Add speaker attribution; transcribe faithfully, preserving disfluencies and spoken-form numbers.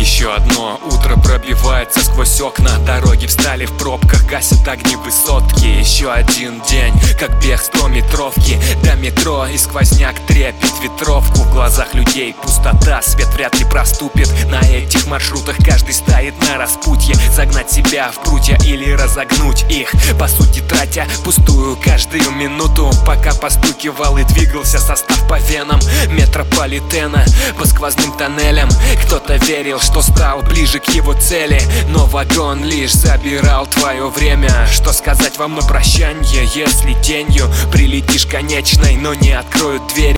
Speaker 1: Еще одно утро пробивается сквозь окна. Дороги встали в пробках, гасят огни высотки. Еще один день, как бег стометровки до метро, и сквозняк трепет ветровку. В глазах людей пустота, свет вряд ли проступит. На этих маршрутах каждый стоит на распутье. Загнать себя в прутья или разогнуть их, по сути тратя пустую каждую минуту. Пока постукивал и двигался состав по венам метрополитена по сквозным тоннелям. Кто-то верил, что стал ближе к его цели, но вагон лишь забирал твое время. Что сказать вам на прощанье, если тенью прилетишь конечной, но не откроют дверь?